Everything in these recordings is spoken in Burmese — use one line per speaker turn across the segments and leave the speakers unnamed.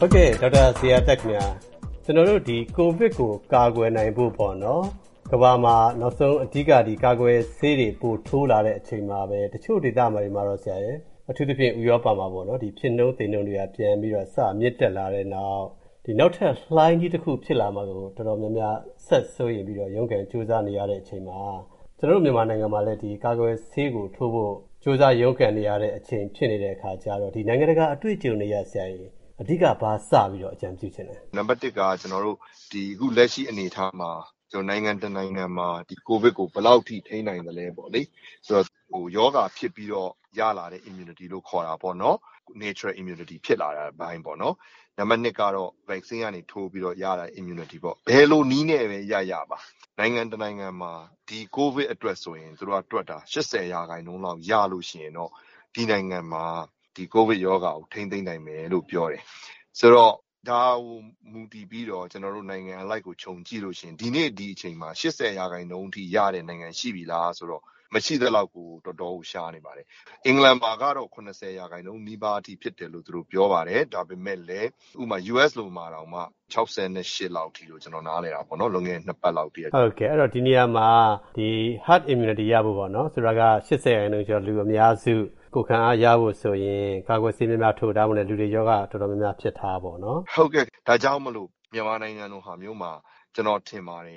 ဟုတ်ကဲ့ဒေါက်တာဇေယျသက်ခင်ဗျာကျွန်တော်တို့ဒီကိုဗစ်ကိုကာကွယ်နိုင်ဖို့ပေါ့နော်ကမ္ဘာမှာနောက်ဆုံးအဓိကဒီကာကွယ်ဆေးတွေပို့ထိုးလာတဲ့အချိန်မှာပဲတချို့ဒေသမှာတော့ဆရာရဲ့အထူးသဖြင့်ဥရောပမှာပေါ့နော်ဒီဖြစ်နှုန်းသိနှုန်းတွေကပြန်ပြီးတော့စမြင့်တက်လာတဲ့နောက်ဒီနောက်ထပ်လှိုင်းကြီးတစ်ခုဖြစ်လာမှာကိုတော်တော်များများဆက်စိုးရင်ပြီးတော့ရုန်းကန်ကြိုးစားနေရတဲ့အချိန်မှာကျွန်တော်တို့မြန်မာနိုင်ငံမှာလည်းဒီကာကွယ်ဆေးကိုထိုးဖို့ကြိုးစားရုန်းကန်နေရတဲ့အချိန်ဖြစ်နေတဲ့အခါကျတော့ဒီနိုင်ငံတကာအတွေ့အကြုံတွေရဆရာကြီးအဓိကဘာစပြီးတော့အကြံပြုချင်တယ်
နံပါတ်1ကကျွန်တော်တို့ဒီအခုလက်ရှိအနေအထားမှာကျွန်တော်နိုင်ငံတနိုင်ငံမှာဒီကိုဗစ်ကိုဘယ်လောက်ထိထိန်းနိုင်သလဲပေါ့လေဆိုတော့ဟိုယောဂဖြစ်ပြီးတော့ရလာတဲ့ immunity လို့ခေါ်တာပေါ့နော် natural immunity ဖြစ်လာတာဘိုင်းပေါ့နော်နံပါတ်2ကတော့ vaccine ကနေထိုးပြီးတော့ရလာ immunity ပေါ့ဘယ်လိုနည်းနဲ့ပဲရပါနိုင်ငံတနိုင်ငံမှာဒီကိုဗစ်အတွက်ဆိုရင်သူတို့ကတွက်တာ80%လောက်ရလို့ရှိရင်တော့ဒီနိုင်ငံမှာဒီကိုဗစ်ယောဂါကိုထိန်းသိမ်းနိုင်မယ်လို့ပြောတယ်ဆိုတော့ဒါကိုမူတည်ပြီးတော့ကျွန်တော်တို့နိုင်ငံအလိုက်ကိုခြုံကြည့်လို့ရှိရင်ဒီနေ့ဒီအချိန်မှာ80%ထိရတဲ့နိုင်ငံရှိပြီလားဆိုတော့မရှိသလောက်ကိုတော်တော်ရှားနေပါတယ်အင်္ဂလန်မှာကတော့80%နီးပါးအထိဖြစ်တယ်လို့သူတို့ပြောပါတယ်ဒါပေမဲ့လည်းဥပမာ US လိုမှာတော့မှ68လောက်ထိလို့ကျွန်တော်နားလည်တာပေါ့နော်လွန်ခဲ့တဲ့2ပတ်လောက်တည်း
ဟုတ်ကဲ့အဲ့တော့ဒီနေရာမှာဒီ herd immunity ရဖို့ပေါ့နော်ဆိုတာက80%ကျော်လူအများစုကိုခံအားရဖို့ဆိုရင်ကာကွယ်ဆေးများထိုးထားဖို့နဲ့လူတွေယောဂတော်တော်များများဖြစ်ထားပေါ့နော်
ဟုတ်ကဲ့ဒါကြောင့်မလို့မြန်မာနိုင်ငံလိုဟာမျိုးမှာကျွန်တော်ထင်ပါတယ်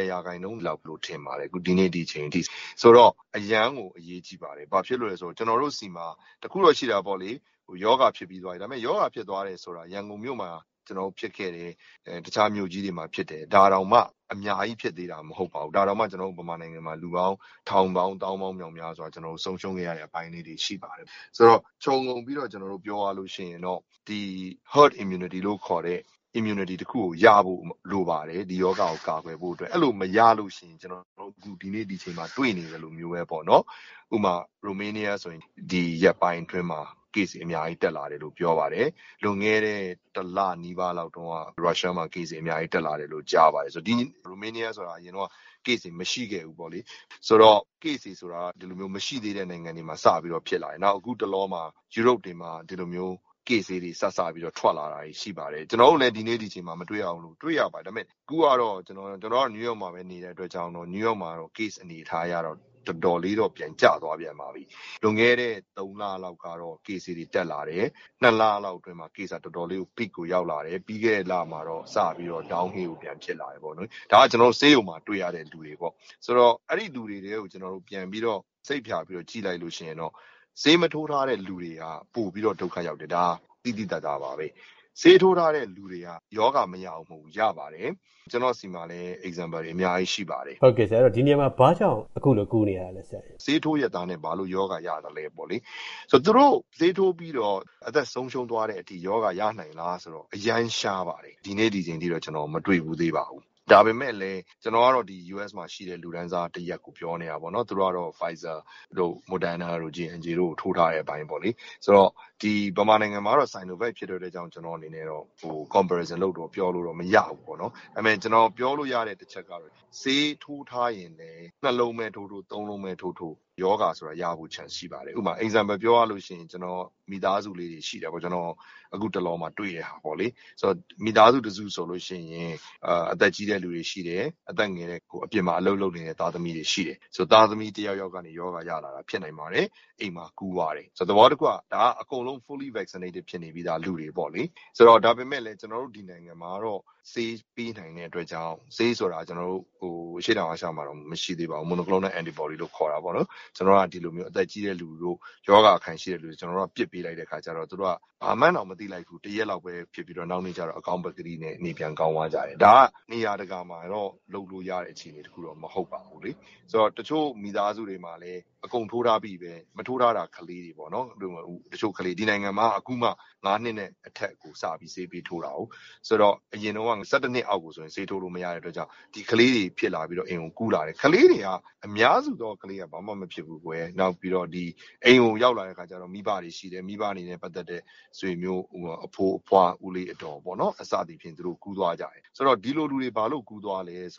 20%လောက်လို့ထင်ပါတယ်အခုဒီနေ့ဒီချိန်ထိဆိုတော့အရန်ကိုအရေးကြီးပါတယ်ဘာဖြစ်လို့လဲဆိုတော့ကျွန်တော်တို့စီမှာတခုတော့ရှိတာပေါ့လေဟိုယောဂဖြစ်ပြီးသွားပြီဒါပေမဲ့ယောဂဖြစ်သွားတယ်ဆိုတာရန်ကုန်မြို့မှာကျွန်တော်ဖြစ်ခဲ့တယ်တခြားမြို့ကြီးတွေမှာဖြစ်တယ်ဒါတောင်မှအများကြီးဖြစ်သေးတာမဟုတ်ပါဘူးဒါတောင်မှကျွန်တော်တို့ဗမာနိုင်ငံမှာလူပေါင်းထောင်ပေါင်းတောင်းပေါင်းမြောင်များစွာကျွန်တော်တို့ဆုံးရှုံးခဲ့ရတဲ့အပိုင်းလေးတွေရှိပါတယ်ဆိုတော့ခြုံငုံပြီးတော့ကျွန်တော်တို့ပြောရလို့ရှိရင်တော့ဒီ herd immunity လို့ခေါ်တဲ့ immunity တခုကိုရဖို့လိုပါတယ်ဒီယောဂါကိုကာကွယ်ဖို့အတွက်အဲ့လိုမရလို့ရှိရင်ကျွန်တော်တို့အခုဒီနေ့ဒီချိန်မှာတွေ့နေတယ်လို့မျိုးပဲပေါ့နော်ဥပမာရိုမေးနီးယားဆိုရင်ဒီရက်ပိုင်းအတွင်းမှာ case အများကြီးတက်လာတယ်လို့ပြောပါတယ်လွန်ခဲ့တဲ့တစ်လနီးပါးလောက်တုန်းကရုရှားမှာ case အများကြီးတက်လာတယ်လို့ကြားပါတယ်ဆိုတော့ဒီရိုမေးနီးယားဆိုတာအရင်တော့ case မရှိခဲ့ဘူးပေါ့လေဆိုတော့ case ဆိုတာဒီလိုမျိုးမရှိသေးတဲ့နိုင်ငံတွေမှာစပြီးတော့ဖြစ်လာတယ်နောက်အခုတလောမှာယူရိုပတွေမှာဒီလိုမျိုးcase တွေဆက်ပြီးတော့ထွက်လာတာရှိပါတယ်ကျွန်တော်တို့လည်းဒီနေ့ဒီချိန်မှာမတွေ့အောင်လို့တွေ့ရပါတယ်ဒါပေမဲ့အခုကတော့ကျွန်တော်နယူးယောက်မှာပဲနေတဲ့အတွက်ကြောင့်တော့နယူးယောက်မှာတော့ case အနေထားရတော့တော်တော်လေးတော့ပြန်ကျသွားပြန်ပါပြီလွန်ခဲ့တဲ့3လလောက်ကတော့ case တွေတက်လာတယ်2လလောက်အတွင်းမှာ case တော်တော်လေးကို peak ကိုရောက်လာတယ်ပြီးခဲ့တဲ့လမှာတော့စပြီးတော့ down hill ကိုပြန်ဖြစ်လာတယ်ပေါ့နော်ဒါကကျွန်တော်ဆေးရုံမှာတွေ့ရတဲ့လူတွေပေါ့ဆိုတော့အဲ့ဒီလူတွေတွေကိုကျွန်တော်တို့ပြန်ပြီးတော့စိတ်ဖြာပြီးတော့ကြည့်လိုက်လို့ရှိရင်တော့ဆေးမထိုးထားတဲ့လူတွေကပို့ပြီးတော့ဒုက္ခရောက်တယ်ဒါတိတိတတ်တာပါပဲဆေးထိုးထားတဲ့လူတွေကယောဂမရအောင်မဟုတ်ရပါတယ်ကျွန်တော်စီမှာလည်း example တွေအများကြီးရှိပါတယ်
ဟုတ်ကဲ့ဆရာအဲ့တော့ဒီနေရာမှာဘာကြောင့်အခုလိုကူနေရလဲဆရာ
ဆေးထိုးရတာနဲ့ဘာလို့ယောဂရတယ်လဲပေါ့လေဆိုတော့သူတို့ဆေးထိုးပြီးတော့အသက်ဆုံးရှုံးသွားတဲ့အထိယောဂရနိုင်လားဆိုတော့အရန်ရှားပါတယ်ဒီနေ့ဒီချိန်ထိတော့ကျွန်တော်မတွေ့ဘူးသေးပါဘူးဒါပေမဲ့လည်းကျွန်တော်ကတော့ဒီ US မှာရှိတဲ့လူဒန်းစားတရက်ကိုပြောနေတာပေါ့နော်သူတို့ကတော့ Pfizer တို့ Moderna တို့ J&J တို့ထိုးထားတဲ့အပိုင်းပေါ့လေဆိုတော့ဒီဗမာနိုင်ငံမှာတော့ Sinovac ဖြစ်တဲ့ကြောင့်ကျွန်တော်အနေနဲ့တော့ဟို comparison လုပ်တော့ပြောလို့တော့မရဘူးပေါ့နော်အဲ့မဲ့ကျွန်တော်ပြောလို့ရတဲ့တစ်ချက်ကတော့ဆေးထိုးထားရင်လည်းနှလုံးမဲ့ထိုးသုံးလုံးမဲ့ထိုးယောဂဆိုတာရဖို့ chance ရှိပါတယ်ဥပမာ example ပြောရလို့ရှိရင်ကျွန်တော်မိသားစုလေးတွေရှိတယ်ပေါ့ကျွန်တော်အခုတလောမှာတွေ့ရတာပေါ့လေဆိုတော့မိသားစုတစုဆိုလို့ရှိရင်အသက်ကြီးတဲ့လူတွေရှိတယ်အသက်ငယ်တဲ့ကိုအပြင်မှာအလုပ်လုပ်နေတဲ့သားသမီးတွေရှိတယ်ဆိုတော့သားသမီးတယောက်ကနေယောဂရလာတာဖြစ်နိုင်ပါတယ်အိမ်မှာကူးသွားတယ်ဆိုတော့သဘောတကွာဒါကအကုန်လုံး fully vaccinated ဖြစ်နေပြီးသားလူတွေပေါ့လေဆိုတော့ဒါပေမဲ့လည်းကျွန်တော်တို့ဒီနိုင်ငံမှာတော့ဆေးပေးနိုင်တဲ့အတွက်ကြောင့်ဆေးဆိုတာကျွန်တော်တို့ဟိုရှေ့တောင်အာရှမှာတော့မရှိသေးပါဘူး monoclonal antibody လို့ခေါ်တာပေါ့နော်ကျွန်တော်ကဒီလိုမျိုးအသက်ကြီးတဲ့လူတို့ယောဂအခံရှိတဲ့လူတွေကျွန်တော်တို့ကပြစ်ပေးလိုက်တဲ့ခါကျတော့သူတို့ကဘာမှတော့မသိလိုက်ဘူးတရက်လောက်ပဲဖြစ်ပြီးတော့နောက်နေ့ကျတော့အကောင့်ပကတိနဲ့နေပြန်ကောင်းသွားကြတယ်ဒါကနေရာတကာမှာတော့လုပ်လို့ရတဲ့အခြေအနေတခုတော့မဟုတ်ပါဘူးလေဆိုတော့တချို့မိသားစုတွေမှာလည်းအကုန်ထိုးထားပြီးပဲမထိုးထားတာကလေးတွေပေါ့နော်တချို့ကလေးဒီနိုင်ငံမှာအခုမှ9နှစ်နဲ့အထက်ကိုစပြီးဆေးပေးထိုးတာဟုတ်ဆိုတော့အရင်တော့17နှစ်အောက်ကိုဆိုရင်ဆေးထိုးလို့မရတဲ့အတွက်ကြောင့်ဒီကလေးတွေဖြစ်လာပြီးတော့အိမ်ကိုကူးလာတယ်ကလေးတွေကအများစုတော့ကလေးကဘာမှမဖြစ်ဘူးကွယ်နောက်ပြီးတော့ဒီအိမ်ကိုရောက်လာတဲ့ခါကျတော့မိဘတွေရှိတယ်မိဘအနေနဲ့ပတ်သက်တဲ့ဆွေမျိုးအဖိုးအဖွားဦးလေးအတော်ပေါ့နော်အစသည်ဖြင့်သူတို့ကူးသွားကြတယ်ဆိုတော့ဒီလိုလူတွေဘာလို့ကူးသွားလဲဆိုတော့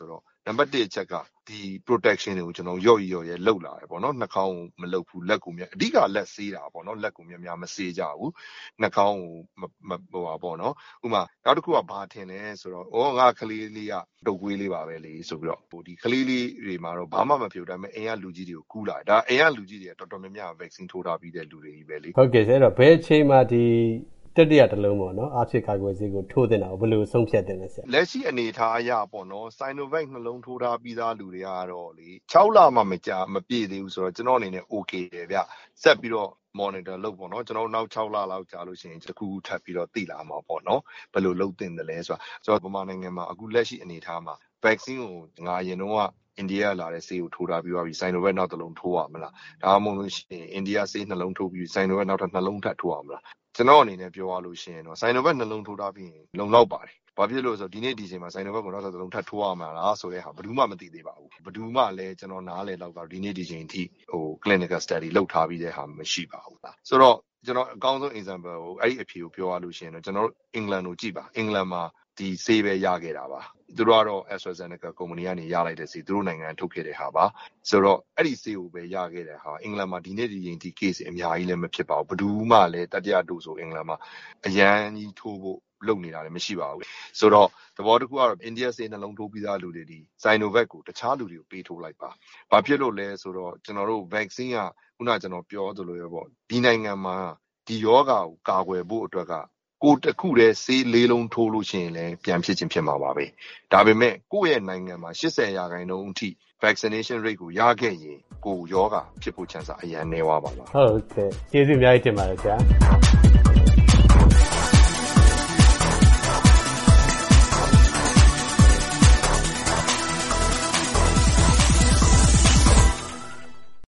နံပါတ်1အချက်ကဒီ protection တွေကိုကျွန်တော်ရော့ရဲလောက်လာတယ်ပေါ့နော်နှာခေါင်းကိုမလောက်ဘူးလက်ကိုမြအဓိကလက်ဆေးတာပေါ့နော်လက်ကိုများမဆေးကြဘူးနှာခေါင်းကိုဟိုပါပေါ့နော်ဥမာနောက်တစ်ခုကဘာထင်လဲဆိုတော့ငါကလေးလေးကတုပ်ကွေးလေးပါပဲလေဆိုပြီးတော့ဒီကလေးလေးတွေမှာတော့ဘာမှမဖြစ်ဘူးဒါပေမဲ့အိမ်ကလူကြီးတွေကိုကူးလာဒါအိမ်ကလူကြီးတွေတော်တော်များများ vaccine ထိုးထားပြီးတဲ့လူတွေကြီးပဲလေ
ဟုတ်ကဲ့အဲ့တော့ဘယ်အချိန်မှာဒီတတိယတစ်လုံးပေါ့နော်အားဖြည့်ကာကွယ်ဆေးကိုထိုးတင်တာကိုဘယ်လိုဆုံးဖြတ်တင်လဲဆရာ
လက်ရှိအနေထားအရပေါ့နော် Sinovac နှလုံးထိုးထားပြီးသားလူတွေကတော့လေ6လမှမပြည့်သေးဘူးဆိုတော့ကျွန်တော်အနေနဲ့ okay တယ်ဗျဆက်ပြီးတော့ monitor လုပ်ပေါ့နော်ကျွန်တော်နောက်6လလောက်ကြာလို့ရှိရင်တစ်ခုထပ်ပြီးတော့သိလာမှာပေါ့နော်ဘယ်လိုလုပ်တင်တယ်လဲဆိုတော့ဗမာနိုင်ငံမှာအခုလက်ရှိအနေထားမှာ vaccine ကိုငါအရင်တော့အိန္ဒိယလာတဲ့ဆေးကိုထိုးထားပြီးသွားပြီ Sinovac နောက်တစ်လုံးထိုးရမလားဒါမှမဟုတ်လို့ရှိရင်အိန္ဒိယဆေးနှလုံးထိုးပြီး Sinovac နောက်တစ်နှလုံးထပ်ထိုးရမလားကျွန်တော်အနေနဲ့ပြောရလို့ရှိရင်တော့ Sinovac နှလုံးထိုးထားပြီးရင်လုံလောက်ပါတယ်။ဘာဖြစ်လို့ဆိုတော့ဒီနေ့ဒီချိန်မှာ Sinovac ကိုနောက်တစ်လုံးထပ်ထိုးရမှာလားဆိုတဲ့ဟာဘယ်သူမှမသိသေးပါဘူး။ဘယ်သူမှလည်းကျွန်တော်နားလည်တော့ဒီနေ့ဒီချိန်ထိclinical study လုပ်ထားပြီးတဲ့ဟာမရှိပါဘူး။ဆိုတော့ကျွန်တော်အကောင်းဆုံး example ကိုအဲ့ဒီအဖြေကိုပြောရလို့ရှိရင်တော့ကျွန်တော်တို့ England ကိုကြည့်ပါ။ England မှာဒီဆေးပဲရခဲ့တာပါ။သူတို့ကတော့ AstraZeneca ကုမ္ပဏီကနေရလိုက်တဲ့ဆေးသူတို့နိုင်ငံထုတ်ခဲ့တဲ့ဟာပါဆိုတော့အဲ့ဒီဆေးကိုပဲရခဲ့တဲ့ဟာအင်္ဂလန်မှာဒီနေ့ဒီချိန်ထိ case အများကြီးလည်းမဖြစ်ပါဘူးဘယ်သူမှလည်းတတိယ dose ဆိုအင်္ဂလန်မှာအရန်ကြီးထိုးဖို့လုပ်နေတာလည်းမရှိပါဘူးဆိုတော့သဘောတစ်ခုကတော့အိန္ဒိယဆေးနှလုံးထိုးပြီးသားလူတွေဒီ Sinovac ကိုတခြားလူတွေကိုပေးထိုးလိုက်ပါဘာဖြစ်လို့လဲဆိုတော့ကျွန်တော်တို့ vaccine ကခုနကျွန်တော်ပြောသလိုပဲပေါ့ဒီနိုင်ငံမှာဒီယောဂါကိုကာကွယ်ဖို့အတွက်ကကိုတစ်ခုတည်းဆေး၄လုံးထိုးလို့ရှိရင်လည်းပြန်ဖြစ်ချင်းဖြစ်မှာပါပဲဒါပေမဲ့ကိုယ့်ရဲ့နိုင်ငံမှာ80%အထိ vaccination rate ကိုရခဲ့ရင်ကိုယောဂါဖြစ်ဖို့ chance အရန်နည်းသွားပါလား
ဟုတ်ကဲ့ကျေးဇူးအများကြီးတင်ပါတယ်ဆရာ